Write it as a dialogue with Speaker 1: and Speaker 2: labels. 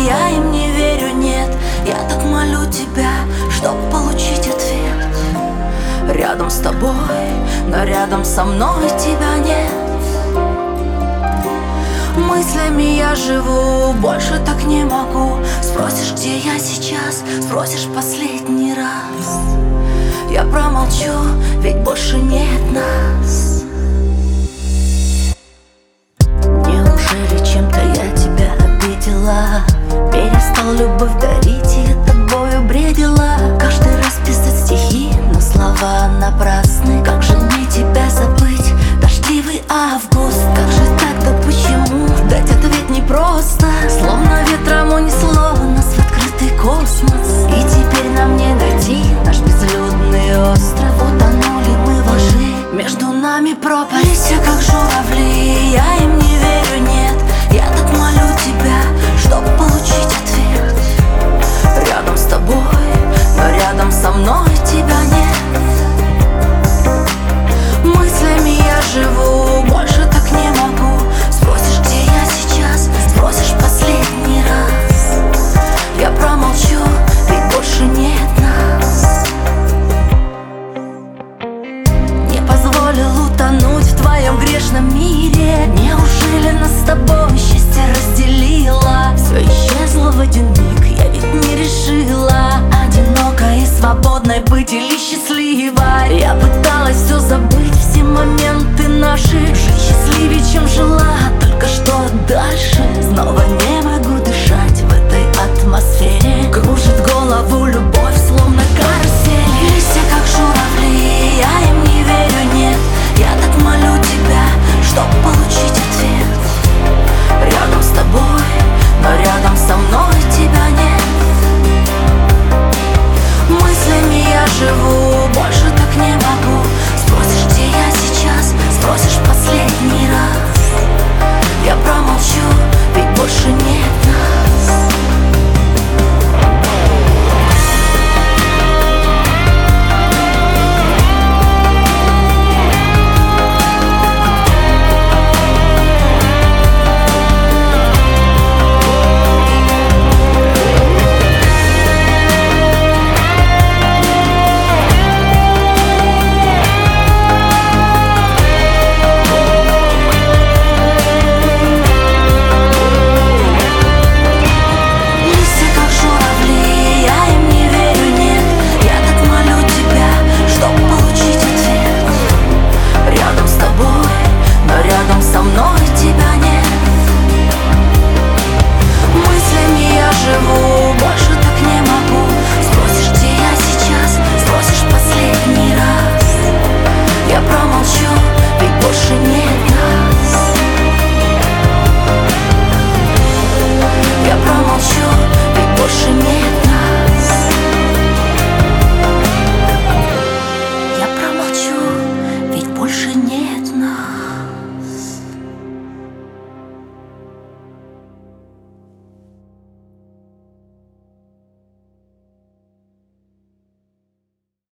Speaker 1: я им не верю, нет. Я так молю тебя, чтоб получить ответ. Рядом с тобой, но рядом со мной тебя нет. Мыслями я живу, больше так не могу. Спросишь, где я сейчас, спросишь последний раз, я промолчу, ведь больше нет нас. Неужели чем-то я тебя обидела? Перестал любовь дарить, и тобою бредила. Каждый раз писать стихи, но слова напрасны. Как же мне тебя забыть, дождливый август? Как же так, да почему? Дать ответ непросто. Словно ветром унесло нас в открытый космос. И теперь нам не найти наш безлюдный остров. Утонули мы во лжи, между нами пропасть. Все как журавли, я им не верю, нет. Я так молю тебя, чтоб получить ответ. Рядом с тобой, но рядом со мной тебя нет. Мыслями я живу, больше так не могу. Спросишь, где я сейчас, спросишь последний раз, я промолчу, ведь больше нет нас. Не позволил утонуть в твоем грешном мире. Неужели нас с тобой счастье разделило? Все исчезло в один миг, я ведь не решила одинокой и свободной быть или счастливой. Я пыталась все забыть,